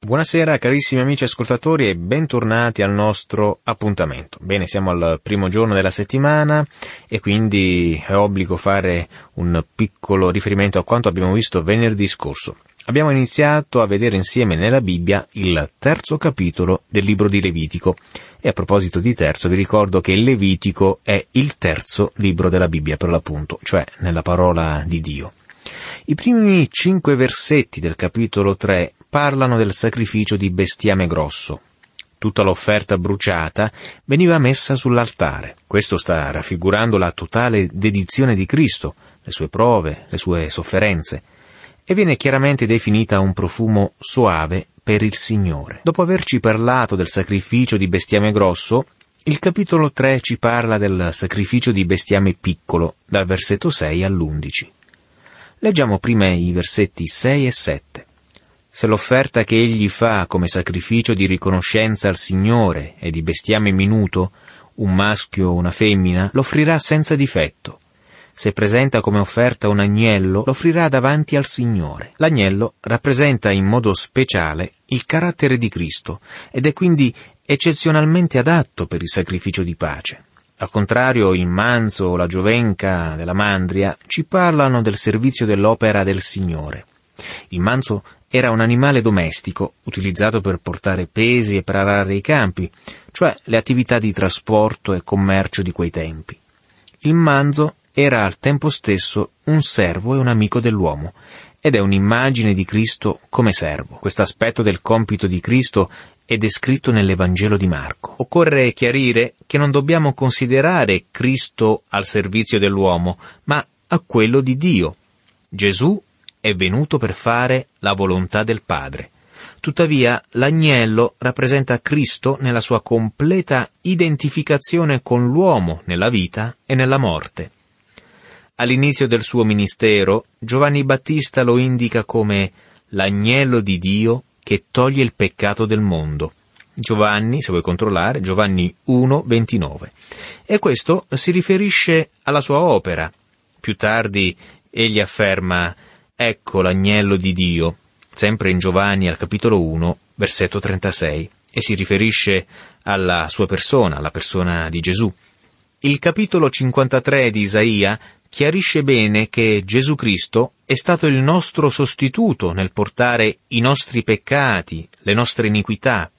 Buonasera carissimi amici ascoltatori e bentornati al nostro appuntamento. Bene, siamo al primo giorno della settimana e quindi è obbligo fare un piccolo riferimento a quanto abbiamo visto venerdì scorso. Abbiamo iniziato a vedere insieme nella Bibbia il terzo capitolo del libro di Levitico. E a proposito di terzo, vi ricordo che il Levitico è il terzo libro della Bibbia per l'appunto, cioè nella parola di Dio. I primi 5 versetti del capitolo 3 parlano del sacrificio di bestiame grosso. Tutta l'offerta bruciata veniva messa sull'altare. Questo sta raffigurando la totale dedizione di Cristo, le sue prove, le sue sofferenze, e viene chiaramente definita un profumo soave per il Signore. Dopo averci parlato del sacrificio di bestiame grosso, il capitolo 3 ci parla del sacrificio di bestiame piccolo, dal versetto 6 all'11. Leggiamo prima i versetti 6 e 7. Se l'offerta che egli fa come sacrificio di riconoscenza al Signore è di bestiame minuto, un maschio o una femmina, l'offrirà senza difetto. Se presenta come offerta un agnello, l'offrirà davanti al Signore. L'agnello rappresenta in modo speciale il carattere di Cristo ed è quindi eccezionalmente adatto per il sacrificio di pace. Al contrario, il manzo o la giovenca della mandria ci parlano del servizio dell'opera del Signore. Il manzo era un animale domestico, utilizzato per portare pesi e per arare i campi, cioè le attività di trasporto e commercio di quei tempi. Il manzo era al tempo stesso un servo e un amico dell'uomo, ed è un'immagine di Cristo come servo. Questo aspetto del compito di Cristo è descritto nell'Evangelo di Marco. Occorre chiarire che non dobbiamo considerare Cristo al servizio dell'uomo, ma a quello di Dio. Gesù è venuto per fare la volontà del Padre. Tuttavia, l'agnello rappresenta Cristo nella sua completa identificazione con l'uomo nella vita e nella morte. All'inizio del suo ministero, Giovanni Battista lo indica come l'agnello di Dio che toglie il peccato del mondo. Giovanni, se vuoi controllare, Giovanni 1,29. E questo si riferisce alla sua opera. Più tardi egli afferma: ecco l'agnello di Dio, sempre in Giovanni al capitolo 1, versetto 36, e si riferisce alla sua persona, alla persona di Gesù. Il capitolo 53 di Isaia chiarisce bene che Gesù Cristo è stato il nostro sostituto nel portare i nostri peccati, le nostre iniquità.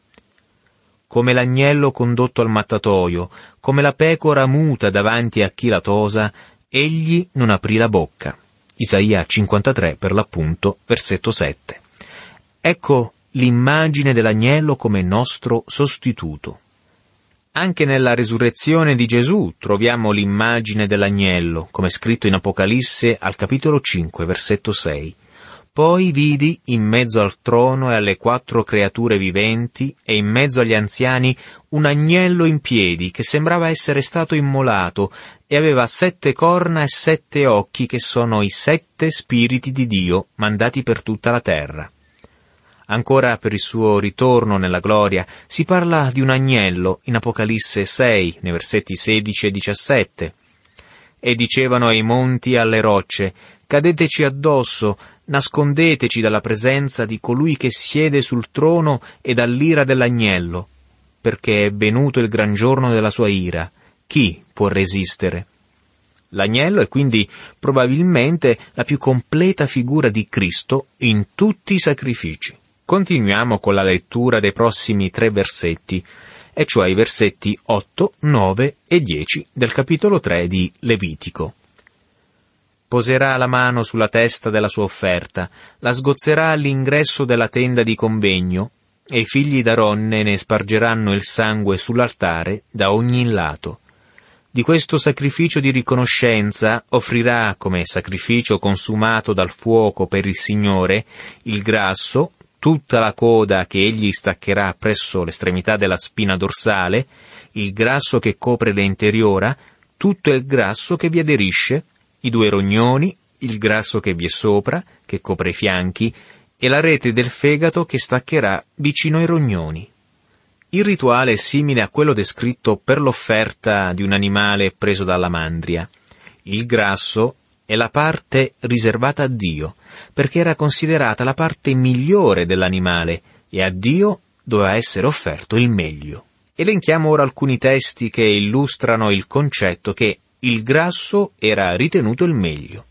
Come l'agnello condotto al mattatoio, come la pecora muta davanti a chi la tosa, egli non aprì la bocca. Isaia 53 per l'appunto, versetto 7. Ecco l'immagine dell'agnello come nostro sostituto. Anche nella resurrezione di Gesù troviamo l'immagine dell'agnello, come scritto in Apocalisse al capitolo 5, versetto 6. Poi vidi in mezzo al trono e alle 4 creature viventi e in mezzo agli anziani un agnello in piedi che sembrava essere stato immolato e aveva 7 corna e 7 occhi che sono i 7 spiriti di Dio mandati per tutta la terra. Ancora per il suo ritorno nella gloria si parla di un agnello in Apocalisse 6, nei versetti 16 e 17. E dicevano ai monti e alle rocce: cadeteci addosso, nascondeteci dalla presenza di colui che siede sul trono e dall'ira dell'agnello, perché è venuto il gran giorno della sua ira. Chi può resistere? L'agnello è quindi probabilmente la più completa figura di Cristo in tutti i sacrifici. Continuiamo con la lettura dei prossimi 3 versetti, e cioè i versetti 8, 9 e 10 del capitolo 3 di Levitico. Poserà la mano sulla testa della sua offerta, la sgozzerà all'ingresso della tenda di convegno, e i figli d'Aronne ne spargeranno il sangue sull'altare da ogni lato. Di questo sacrificio di riconoscenza offrirà come sacrificio consumato dal fuoco per il Signore il grasso, tutta la coda che egli staccherà presso l'estremità della spina dorsale, il grasso che copre le interiora, tutto il grasso che vi aderisce, i 2 rognoni, il grasso che vi è sopra, che copre i fianchi, e la rete del fegato che staccherà vicino ai rognoni. Il rituale è simile a quello descritto per l'offerta di un animale preso dalla mandria. Il grasso è la parte riservata a Dio, perché era considerata la parte migliore dell'animale, e a Dio doveva essere offerto il meglio. Elenchiamo ora alcuni testi che illustrano il concetto che il grasso era ritenuto il meglio.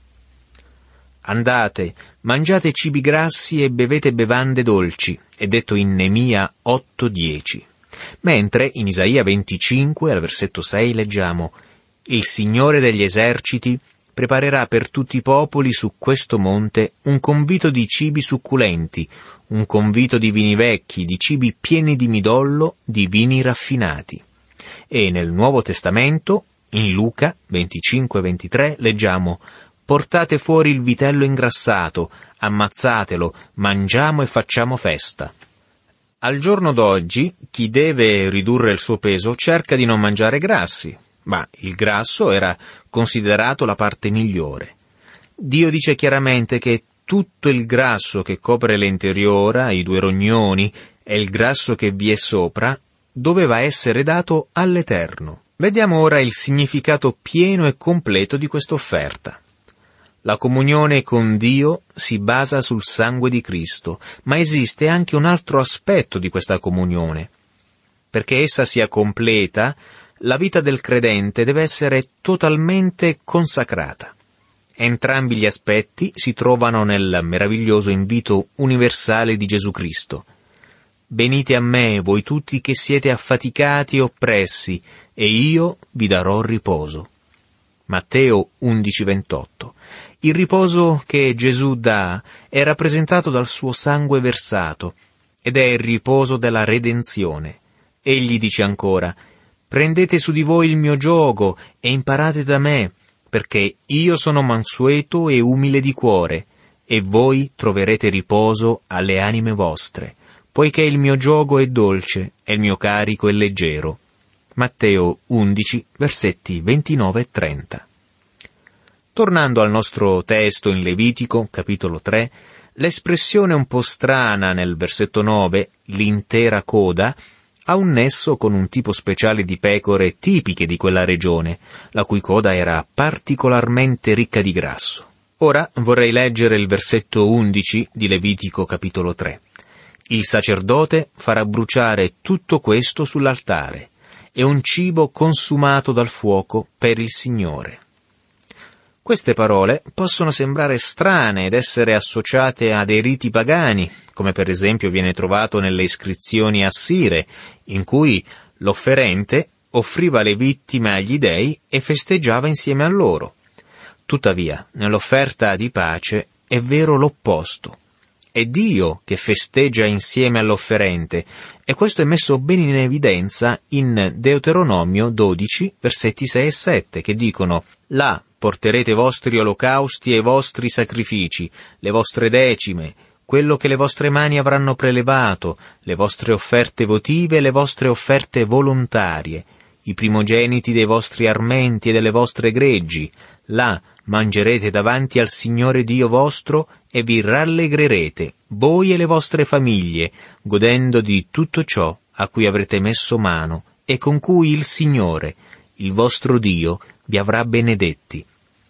Andate, mangiate cibi grassi e bevete bevande dolci, è detto in Neemia 8:10. Mentre in Isaia 25, al versetto 6, leggiamo: il Signore degli eserciti preparerà per tutti i popoli su questo monte un convito di cibi succulenti, un convito di vini vecchi, di cibi pieni di midollo, di vini raffinati. E nel Nuovo Testamento, in Luca 25:23, leggiamo: portate fuori il vitello ingrassato, ammazzatelo, mangiamo e facciamo festa. Al giorno d'oggi, chi deve ridurre il suo peso cerca di non mangiare grassi, ma il grasso era considerato la parte migliore. Dio dice chiaramente che tutto il grasso che copre l'interiora, i 2 rognoni, e il grasso che vi è sopra, doveva essere dato all'Eterno. Vediamo ora il significato pieno e completo di questa offerta. La comunione con Dio si basa sul sangue di Cristo, ma esiste anche un altro aspetto di questa comunione. Perché essa sia completa, la vita del credente deve essere totalmente consacrata. Entrambi gli aspetti si trovano nel meraviglioso invito universale di Gesù Cristo. Venite a me, voi tutti che siete affaticati e oppressi, e io vi darò riposo. Matteo 11:28. Il riposo che Gesù dà è rappresentato dal suo sangue versato, ed è il riposo della redenzione. Egli dice ancora: prendete su di voi il mio giogo e imparate da me, perché io sono mansueto e umile di cuore, e voi troverete riposo alle anime vostre, poiché il mio giogo è dolce e il mio carico è leggero. Matteo 11, versetti 29 e 30. Tornando al nostro testo in Levitico, capitolo 3, l'espressione un po' strana nel versetto 9, l'intera coda, ha un nesso con un tipo speciale di pecore tipiche di quella regione, la cui coda era particolarmente ricca di grasso. Ora vorrei leggere il versetto 11 di Levitico capitolo 3. Il sacerdote farà bruciare tutto questo sull'altare. È un cibo consumato dal fuoco per il Signore. Queste parole possono sembrare strane ed essere associate a dei riti pagani, come per esempio viene trovato nelle iscrizioni assire, in cui l'offerente offriva le vittime agli dei e festeggiava insieme a loro. Tuttavia, nell'offerta di pace è vero l'opposto. È Dio che festeggia insieme all'offerente, e questo è messo bene in evidenza in Deuteronomio 12, versetti 6 e 7, che dicono: «Là porterete i vostri olocausti e i vostri sacrifici, le vostre decime, quello che le vostre mani avranno prelevato, le vostre offerte votive e le vostre offerte volontarie, i primogeniti dei vostri armenti e delle vostre greggi. Là mangerete davanti al Signore Dio vostro e vi rallegrerete, voi e le vostre famiglie, godendo di tutto ciò a cui avrete messo mano e con cui il Signore, il vostro Dio, vi avrà benedetti».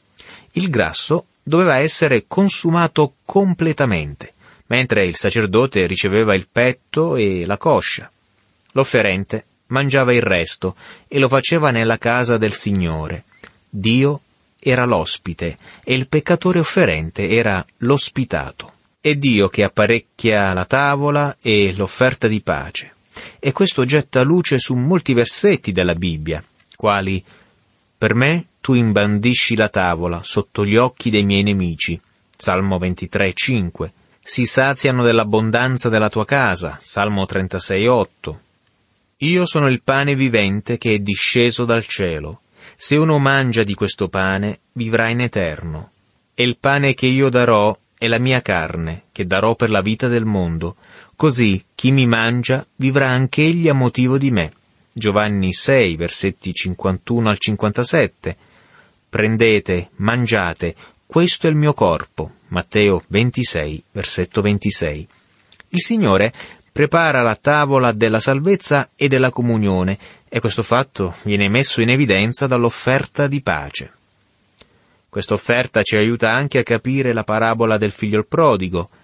Il grasso doveva essere consumato completamente, mentre il sacerdote riceveva il petto e la coscia. L'offerente mangiava il resto e lo faceva nella casa del Signore. Dio era l'ospite e il peccatore offerente era l'ospitato. È Dio che apparecchia la tavola e l'offerta di pace. E questo getta luce su molti versetti della Bibbia, quali: «Per me tu imbandisci la tavola sotto gli occhi dei miei nemici», Salmo 23,5. «Si saziano dell'abbondanza della tua casa», Salmo 36,8. «Io sono il pane vivente che è disceso dal cielo. Se uno mangia di questo pane, vivrà in eterno. E il pane che io darò è la mia carne, che darò per la vita del mondo. Così chi mi mangia vivrà anch'egli a motivo di me». Giovanni 6, versetti 51 al 57. «Prendete, mangiate, questo è il mio corpo». Matteo 26, versetto 26. Il Signore prepara la tavola della salvezza e della comunione, e questo fatto viene messo in evidenza dall'offerta di pace. Questa offerta ci aiuta anche a capire la parabola del figlio prodigo.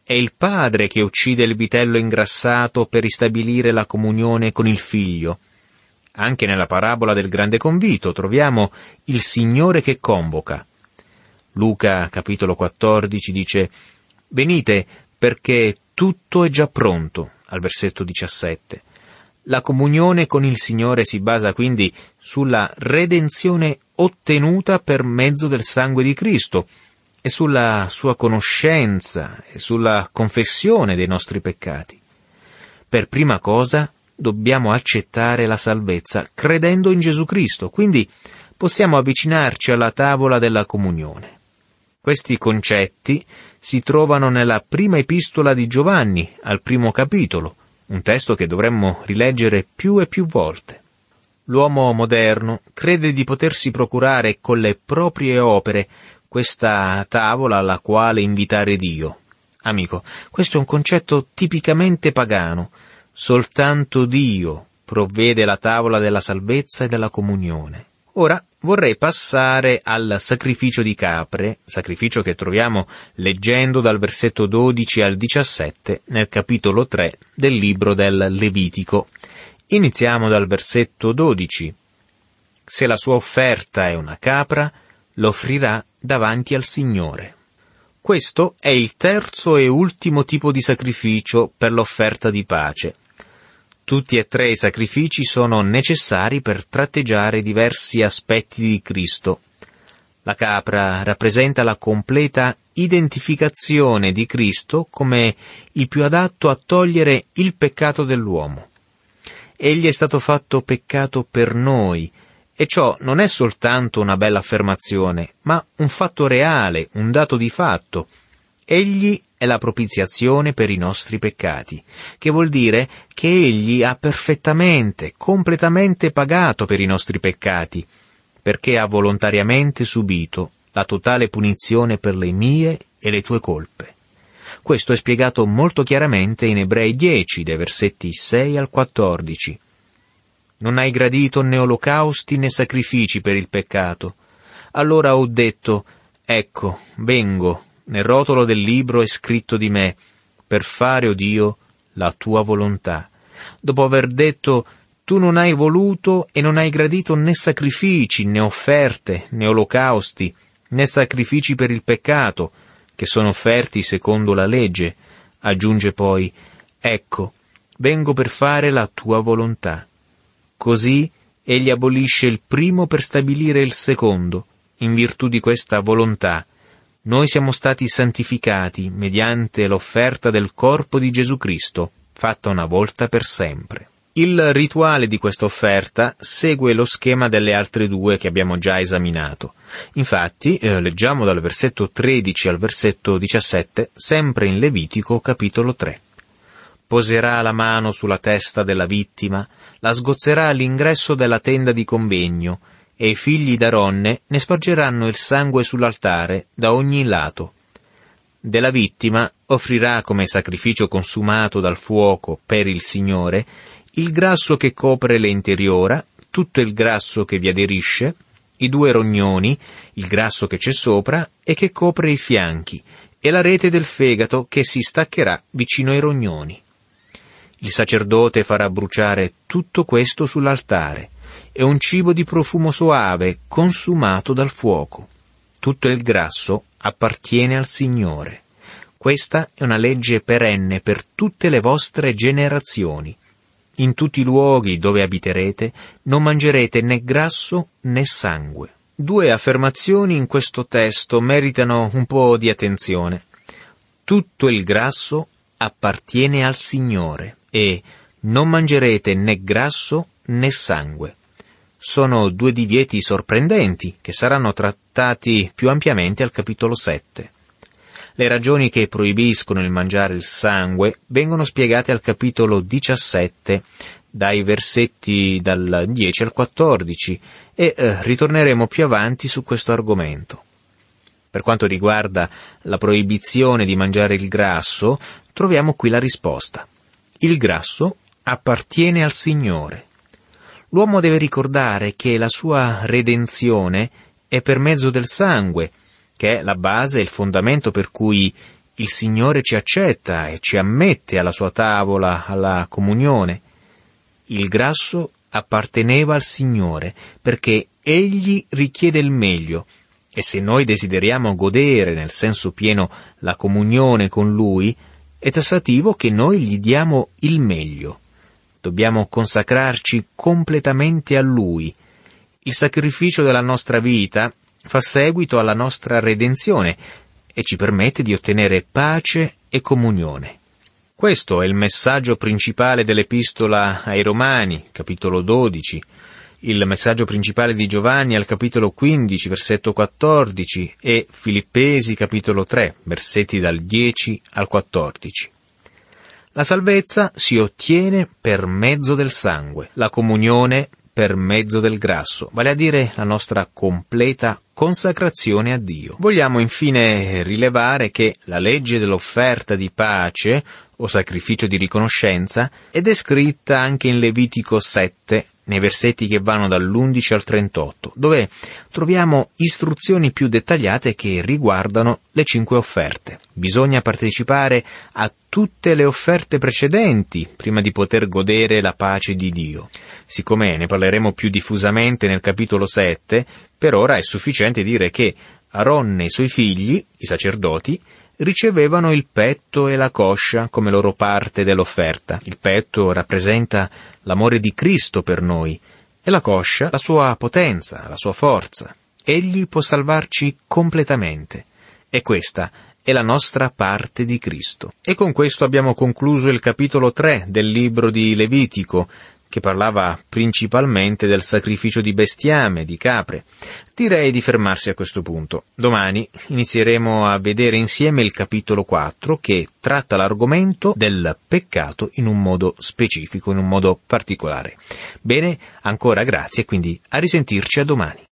è il padre che uccide il vitello ingrassato per ristabilire la comunione con il figlio. Anche nella parabola del grande convito troviamo il Signore che convoca. Luca, capitolo 14, dice: «Venite, perché tutto è già pronto», al versetto 17. La comunione con il Signore si basa quindi sulla redenzione ottenuta per mezzo del sangue di Cristo e sulla sua conoscenza e sulla confessione dei nostri peccati. Per prima cosa dobbiamo accettare la salvezza credendo in Gesù Cristo, quindi possiamo avvicinarci alla tavola della comunione. Questi concetti si trovano nella prima epistola di Giovanni, al 1° capitolo, un testo che dovremmo rileggere più e più volte. L'uomo moderno crede di potersi procurare con le proprie opere questa tavola alla quale invitare Dio. Amico, questo è un concetto tipicamente pagano. Soltanto Dio provvede la tavola della salvezza e della comunione. Ora vorrei passare al sacrificio di capre, sacrificio che troviamo leggendo dal versetto 12 al 17 nel capitolo 3 del libro del Levitico. Iniziamo dal versetto 12. Se la sua offerta è una capra, l'offrirà davanti al Signore. Questo è il terzo e ultimo tipo di sacrificio per l'offerta di pace. Tutti e tre i sacrifici sono necessari per tratteggiare diversi aspetti di Cristo. La capra rappresenta la completa identificazione di Cristo come il più adatto a togliere il peccato dell'uomo. Egli è stato fatto peccato per noi, e ciò non è soltanto una bella affermazione, ma un fatto reale, un dato di fatto. Egli è la propiziazione per i nostri peccati, che vuol dire che Egli ha perfettamente, completamente pagato per i nostri peccati, perché ha volontariamente subito la totale punizione per le mie e le tue colpe. Questo è spiegato molto chiaramente in Ebrei 10, dai versetti 6 al 14. Non hai gradito né olocausti né sacrifici per il peccato. Allora ho detto: ecco, vengo. Nel rotolo del libro è scritto di me, per fare, o Dio, la tua volontà. Dopo aver detto: tu non hai voluto e non hai gradito né sacrifici, né offerte, né olocausti, né sacrifici per il peccato, che sono offerti secondo la legge, aggiunge poi: ecco, vengo per fare la tua volontà. Così egli abolisce il primo per stabilire il secondo. In virtù di questa volontà noi siamo stati santificati mediante l'offerta del corpo di Gesù Cristo, fatta una volta per sempre. Il rituale di questa offerta segue lo schema delle altre due che abbiamo già esaminato. Infatti, leggiamo dal versetto 13 al versetto 17, sempre in Levitico capitolo 3. Poserà la mano sulla testa della vittima, la sgozzerà all'ingresso della tenda di convegno, e i figli d'Aronne ne spargeranno il sangue sull'altare da ogni lato. Della vittima offrirà come sacrificio consumato dal fuoco per il Signore il grasso che copre le interiora, tutto il grasso che vi aderisce, i 2 rognoni, il grasso che c'è sopra e che copre i fianchi, e la rete del fegato che si staccherà vicino ai rognoni. Il sacerdote farà bruciare tutto questo sull'altare. È un cibo di profumo soave, consumato dal fuoco. Tutto il grasso appartiene al Signore. Questa è una legge perenne per tutte le vostre generazioni. In tutti i luoghi dove abiterete non mangerete né grasso né sangue. 2 affermazioni in questo testo meritano un po' di attenzione. Tutto il grasso appartiene al Signore e non mangerete né grasso né sangue. Sono 2 divieti sorprendenti che saranno trattati più ampiamente al capitolo 7. Le ragioni che proibiscono il mangiare il sangue vengono spiegate al capitolo 17, dai versetti dal 10 al 14, e ritorneremo più avanti su questo argomento. Per quanto riguarda la proibizione di mangiare il grasso, troviamo qui la risposta. Il grasso appartiene al Signore. L'uomo deve ricordare che la sua redenzione è per mezzo del sangue, che è la base e il fondamento per cui il Signore ci accetta e ci ammette alla sua tavola, alla comunione. Il grasso apparteneva al Signore perché Egli richiede il meglio, e se noi desideriamo godere nel senso pieno la comunione con Lui, è tassativo che noi gli diamo il meglio. Dobbiamo consacrarci completamente a Lui. Il sacrificio della nostra vita fa seguito alla nostra redenzione e ci permette di ottenere pace e comunione. Questo è il messaggio principale dell'Epistola ai Romani, capitolo 12, il messaggio principale di Giovanni al capitolo 15, versetto 14, e Filippesi, capitolo 3, versetti dal 10 al 14. La salvezza si ottiene per mezzo del sangue, la comunione per mezzo del grasso, vale a dire la nostra completa consacrazione a Dio. Vogliamo infine rilevare che la legge dell'offerta di pace o sacrificio di riconoscenza è descritta anche in Levitico 7, nei versetti che vanno dall'11 al 38, dove troviamo istruzioni più dettagliate che riguardano le 5 offerte. Bisogna partecipare a tutte le offerte precedenti prima di poter godere la pace di Dio. Siccome ne parleremo più diffusamente nel capitolo 7, per ora è sufficiente dire che Aronne e i suoi figli, i sacerdoti, ricevevano il petto e la coscia come loro parte dell'offerta. Il petto rappresenta l'amore di Cristo per noi e la coscia la sua potenza, la sua forza. Egli può salvarci completamente e questa è la nostra parte di Cristo. E con questo abbiamo concluso il capitolo 3 del libro di Levitico, che parlava principalmente del sacrificio di bestiame, di capre. Direi di fermarsi a questo punto. Domani inizieremo a vedere insieme il capitolo 4, che tratta l'argomento del peccato in un modo specifico, in un modo particolare. Bene, ancora grazie, quindi a risentirci a domani.